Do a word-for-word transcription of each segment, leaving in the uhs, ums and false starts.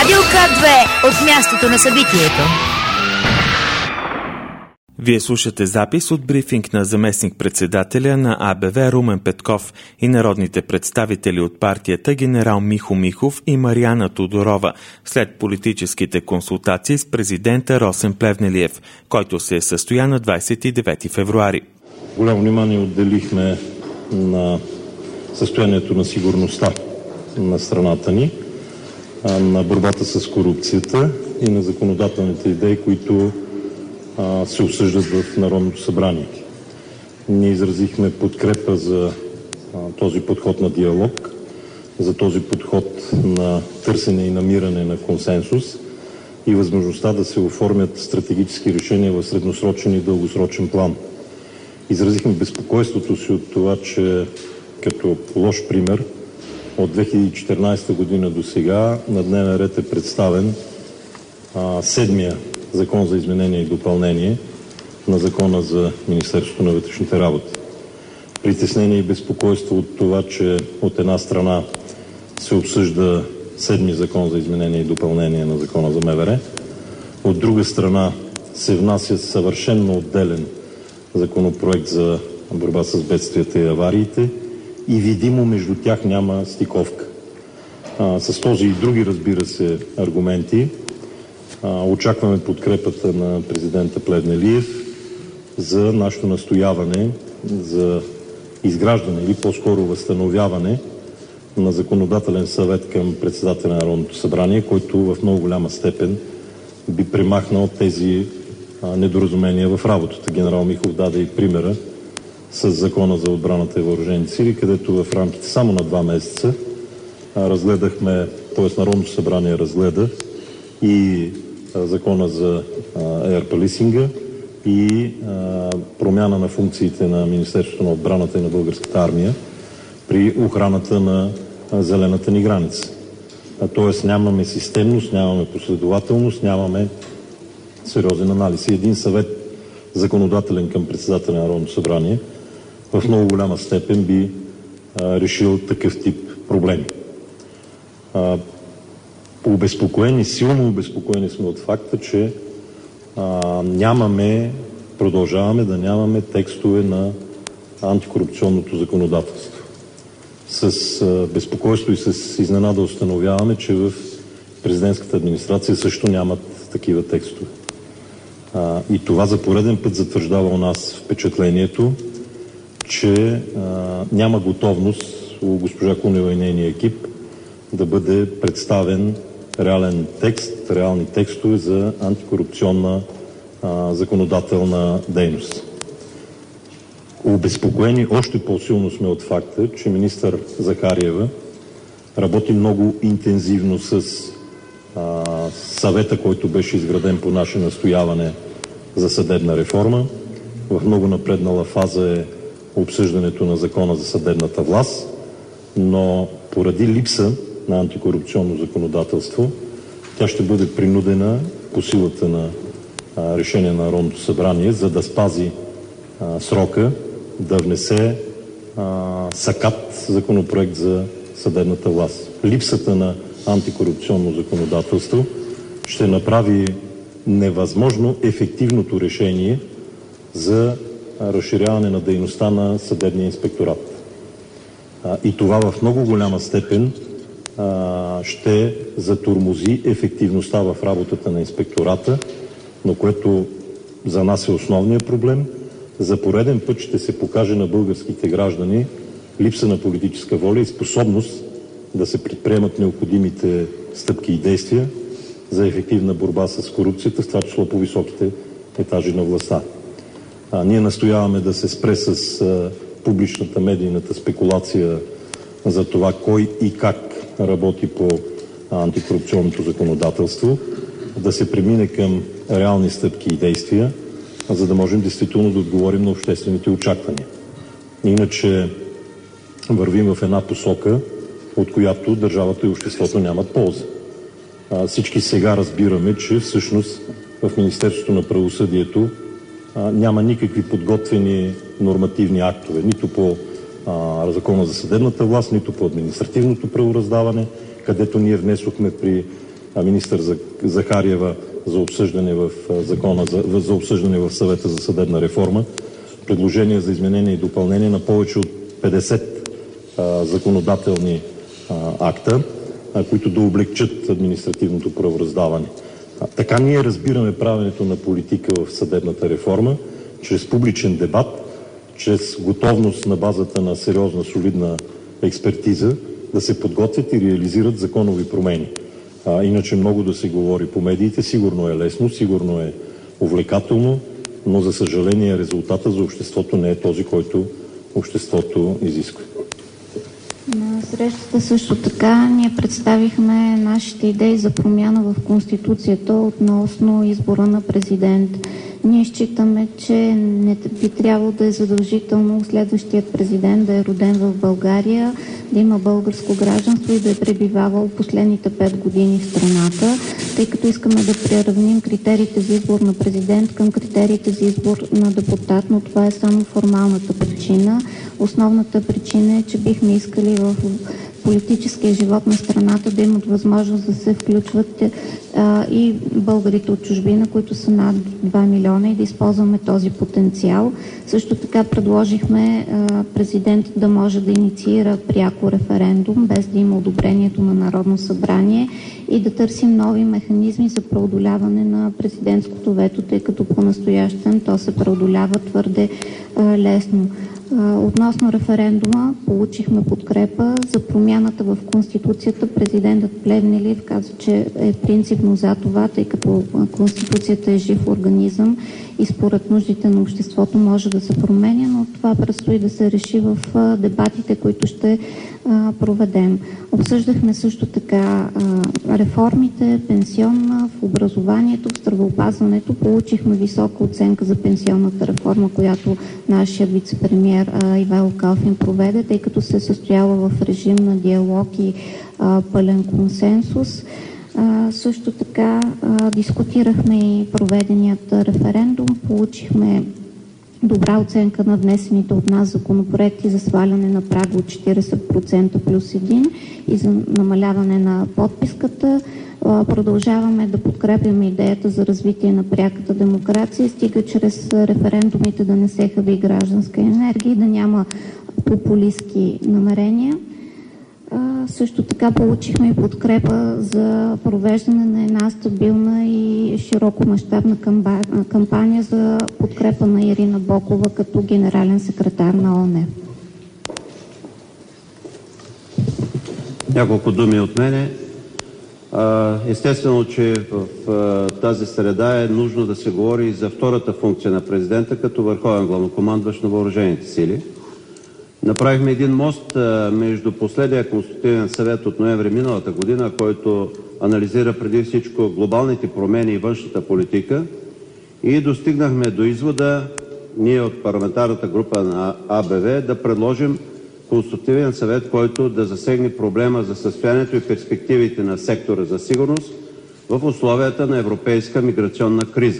Радио К две от мястото на събитието. Вие слушате запис от брифинг на заместник-председателя на А Б В Румен Петков и народните представители от партията генерал Михо Михов и Мариана Тодорова след политическите консултации с президента Росен Плевнелиев, който се състоя на двадесет и девети февруари. Голямо внимание отделихме на състоянието на сигурността на страната ни, на борбата с корупцията и на законодателните идеи, които се обсъждат в Народното събрание. Ние изразихме подкрепа за този подход на диалог, за този подход на търсене и намиране на консенсус и възможността да се оформят стратегически решения в средносрочен и дългосрочен план. Изразихме безпокойството си от това, че като лош пример от две хиляди и четиринадесета година до сега на дневен ред е представен а, седмия Закон за изменение и допълнение на Закона за Министерството на вътрешните работи. Притеснение и безпокойство от това, че от една страна се обсъжда седми Закон за изменение и допълнение на Закона за М В Р, от друга страна се внася съвършенно отделен законопроект за борба с бедствията и авариите и видимо между тях няма стиковка. А, с този и други, разбира се, аргументи а, очакваме подкрепата на президента Плевнелиев за нашето настояване за изграждане или по-скоро възстановяване на законодателен съвет към председателя на Народното събрание, който в много голяма степен би премахнал тези а, недоразумения в работата. Генерал Михов даде и примера с Закона за отбраната и въоръжените сили, където в рамките само на два месеца а, разгледахме, т.е. Народното събрание разгледа и а, Закона за еърполисинга и а, промяна на функциите на Министерството на отбраната и на българската армия при охраната на а, зелената ни граница. Т.е. нямаме системност, нямаме последователност, нямаме сериозен анализ. И един съвет законодателен към председателя на Народното събрание в много голяма степен би а, решил такъв тип проблеми. А, обезпокоени, силно обезпокоени сме от факта, че а, нямаме, продължаваме да нямаме текстове на антикорупционното законодателство. С а, безпокойство и с изненада установяваме, че в президентската администрация също нямат такива текстове. А, и това за пореден път затвърждава у нас впечатлението, че а, няма готовност у госпожа Кунева и нейния екип да бъде представен реален текст, реални текстове за антикорупционна а, законодателна дейност. Обезпокоени още по-силно сме от факта, че министър Захариева работи много интензивно с а, съвета, който беше изграден по наше настояване за съдебна реформа. В много напреднала фаза е обсъждането на Закона за съдебната власт, но поради липса на антикорупционно законодателство, тя ще бъде принудена по силата на а, решение на Народното събрание, за да спази а, срока, да внесе а, САКАТ, законопроект за съдебната власт. Липсата на антикорупционно законодателство ще направи невъзможно ефективното решение за разширяване на дейността на съдебния инспекторат. А, и това в много голяма степен а, ще затормози ефективността в работата на инспектората, но което за нас е основният проблем. За пореден път ще се покаже на българските граждани липса на политическа воля и способност да се предприемат необходимите стъпки и действия за ефективна борба с корупцията, в това число по високите етажи на властта. А, ние настояваме да се спре с а, публичната медийната спекулация за това кой и как работи по а, антикорупционното законодателство, да се премине към реални стъпки и действия, за да можем действително да отговорим на обществените очаквания. Иначе вървим в една посока, от която държавата и обществото нямат полза. А, всички сега разбираме, че всъщност в Министерството на правосъдието а, няма никакви подготвени нормативни актове, нито по а, Закона за съдебната власт, нито по административното правораздаване, където ние внесохме при министър Захариева за обсъждане в закона за, за обсъждане в съвета за съдебна реформа. Предложения за изменение и допълнение на повече от петдесет а, законодателни а, акта, а, които да облегчат административното правораздаване. А, така ние разбираме правенето на политика в съдебната реформа, чрез публичен дебат, чрез готовност на базата на сериозна, солидна експертиза да се подготвят и реализират законови промени. А, иначе много да се говори по медиите, сигурно е лесно, сигурно е увлекателно, но за съжаление резултата за обществото не е този, който обществото изисква. На срещата също така ние представихме нашите идеи за промяна в Конституцията относно избора на президент. Ние считаме, че не би трябвало да е задължително следващият президент да е роден в България, да има българско гражданство и да е пребивавал последните пет години в страната, тъй като искаме да приравним критериите за избор на президент към критериите за избор на депутат, но това е само формалната причина. Основната причина е, че бихме искали в политическия живот на страната да имат възможност да се включват а, и българите от чужбина, които са над два милиона, и да използваме този потенциал. Също така предложихме а, президентът да може да инициира пряко референдум, без да има одобрението на Народно събрание, и да търсим нови механизми за преодоляване на президентското вето, тъй като по-настоящен то се преодолява твърде а, лесно. Относно референдума получихме подкрепа за промяната в Конституцията. Президентът Плевнелиев каза, че е принципно за това, тъй като Конституцията е жив организъм и според нуждите на обществото може да се променя, но това предстои да се реши в дебатите, които ще проведем. Обсъждахме също така реформите, пенсионна, в образованието, в здравеопазването. Получихме висока оценка за пенсионната реформа, която нашият вице-премиер Ивайло Калфин проведе, тъй като се е състояла в режим на диалог и а, пълен консенсус. А, също така а, дискутирахме и проведеният референдум. Получихме добра оценка на внесените от нас законопроекти за сваляне на прага от четиридесет процента плюс един и за намаляване на подписката. Продължаваме да подкрепяме идеята за развитие на пряката демокрация, стига чрез референдумите да не се хаби гражданска енергия и да няма популистки намерения. А, също така получихме и подкрепа за провеждане на една стабилна и широкомащабна кампания за подкрепа на Ирина Бокова като генерален секретар на ООН. Няколко думи от мене. Естествено, че в тази среда е нужно да се говори и за втората функция на президента като върховен главнокомандващ на въоръжените сили. Направихме един мост между последния консултативен съвет от ноември миналата година, който анализира преди всичко глобалните промени и външната политика, и достигнахме до извода, ние от парламентарната група на АБВ, да предложим консултативен съвет, който да засегне проблема за състоянието и перспективите на сектора за сигурност в условията на европейска миграционна криза.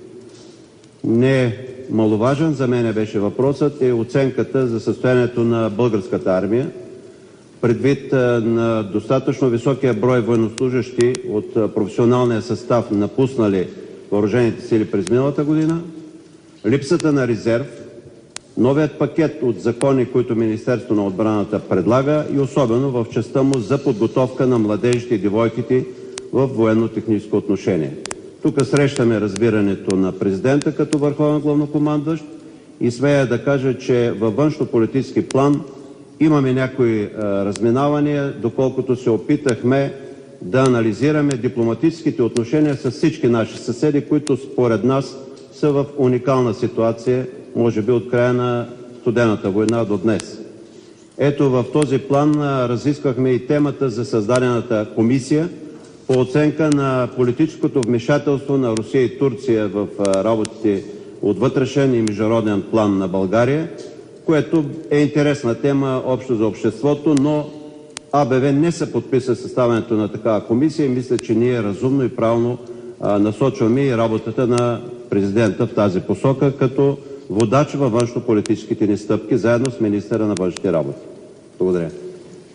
Не маловажен за мен беше въпросът и оценката за състоянието на българската армия, предвид на достатъчно високия брой военнослужащи от професионалния състав, напуснали въоръжените сили през миналата година, липсата на резерв, новият пакет от закони, които Министерството на отбраната предлага, и особено в частта му за подготовка на младежите и девойките в военно-техническо отношение. Тук срещаме разбирането на президента като върховен главнокомандващ и смея да кажа, че във външно-политически план имаме някои а, разминавания, доколкото се опитахме да анализираме дипломатическите отношения с всички наши съседи, които според нас са в уникална ситуация, може би от края на студената война до днес. Ето, в този план а, разисквахме и темата за създадената комисия по оценка на политическото вмешателство на Русия и Турция в а, работите от вътрешен и международен план на България, което е интересна тема общо за обществото, но АБВ не се подписа съставянето на такава комисия и мисля, че ние разумно и правилно а, насочваме и работата на президента в тази посока, като водач във външно-политическите ни стъпки, заедно с министъра на външните работи. Благодаря.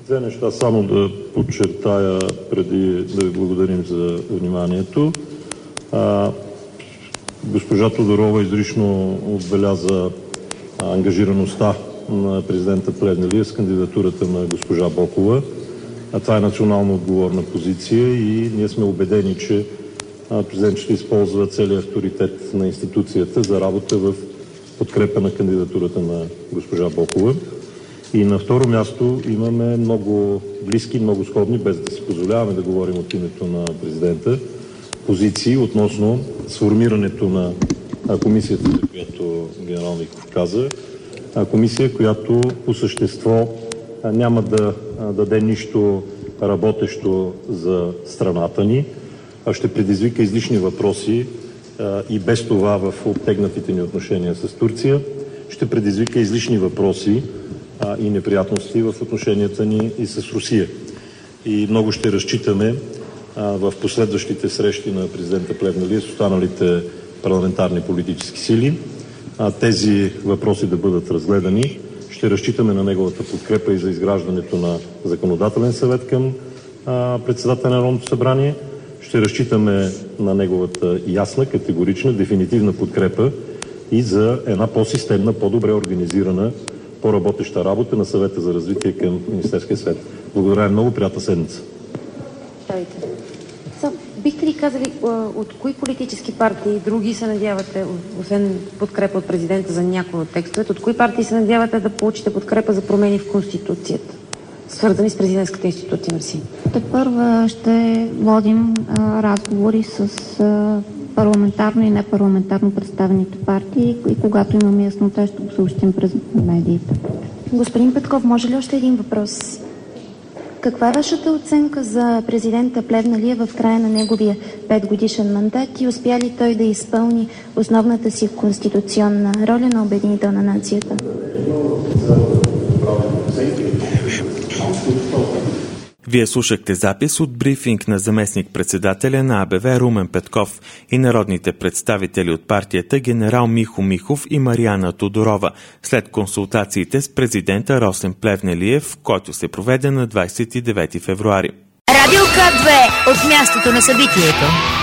Две неща само да подчертая, преди да ви благодарим за вниманието. А, госпожа Тодорова изрично отбеляза ангажираността на президента Плевнелиев с кандидатурата на госпожа Бокова. А това е национално отговорна позиция и ние сме убедени, че президент ще използва целият авторитет на институцията за работа в подкрепа на кандидатурата на госпожа Бокова. И на второ място имаме много близки, много сходни, без да си позволяваме да говорим от името на президента, позиции относно сформирането на комисията, за която генерал Михов каза. Комисия, която по същество няма да даде нищо работещо за страната ни, а ще предизвика излишни въпроси и без това в обтегнатите ни отношения с Турция, ще предизвика излишни въпроси и неприятности в отношенията ни и с Русия. И много ще разчитаме в последващите срещи на президента Плевнелиев с останалите парламентарни политически сили тези въпроси да бъдат разгледани. Ще разчитаме на неговата подкрепа и за изграждането на законодателен съвет към председателя на Народното събрание. Ще разчитаме на неговата ясна, категорична, дефинитивна подкрепа и за една по-системна, по-добре организирана, по-работеща работа на съвета за развитие към Министерския съвет. Благодаря много, приятна седмица. Бихте ли казали от кои политически партии и други се надявате, освен подкрепа от президента за някои от текстовете, от кои партии се надявате да получите подкрепа за промени в Конституцията, свързани с президентската институция? Мерси. Тепърва ще водим а, разговори с а, парламентарно и непарламентарно представените партии и когато имаме яснота, ще го съобщим през медиите. Господин Петков, може ли още един въпрос? Каква е вашата оценка за президента Плевнелиев в края на неговия петгодишен мандат и успя ли той да изпълни основната си конституционна роля на обединител на нацията? Вие слушахте запис от брифинг на заместник-председателя на АБВ Румен Петков и народните представители от партията генерал Михо Михов и Мариана Тодорова след консултациите с президента Росен Плевнелиев, който се проведе на двадесет и девети февруари. Радио К две от мястото на събитието.